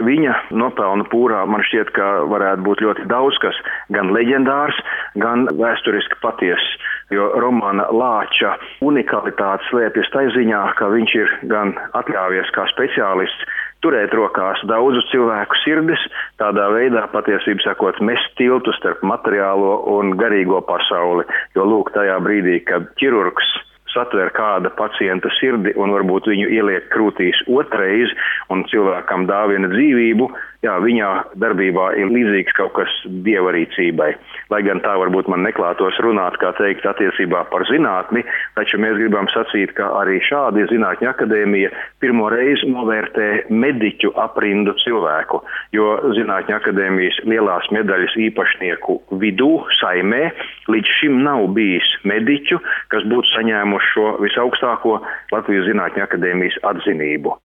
viņa nopelnu pūrā man šķiet, ka varētu būt ļoti daudz kas gan leģendārs, gan vēsturiski patiess. Jo romāna Lāča unikalitāte slēpjas tai ziņā, ka viņš ir gan atļāvies kā speciālists turēt rokās daudzu cilvēku sirdis, tādā veidā patiesībā sakot mest tiltu starp materiālo un garīgo pasauli. Jo lūk, tajā brīdī, kad ķirurgs satver kāda pacienta sirdi un varbūt viņu ieliek krūtīs otrais un cilvēkam dāvina dzīvību, viņā darbībā ir līdzīgs kaut kas dievarīcībai. Lai gan tā varbūt man neklātos runāt, kā teikt, attiecībā par zinātni, taču mēs gribam sacīt, ka arī šādi Zinātņu akadēmija pirmo reizi novērtē mediķu aprindu cilvēku, jo Zinātņu akadēmijas lielās medaļas īpašnieku vidū, Saimē, līdz šim nav bijis mediķu, kas būtu saņēmuši šo visaugstāko Latvijas Zinātņu akadēmijas atzinību.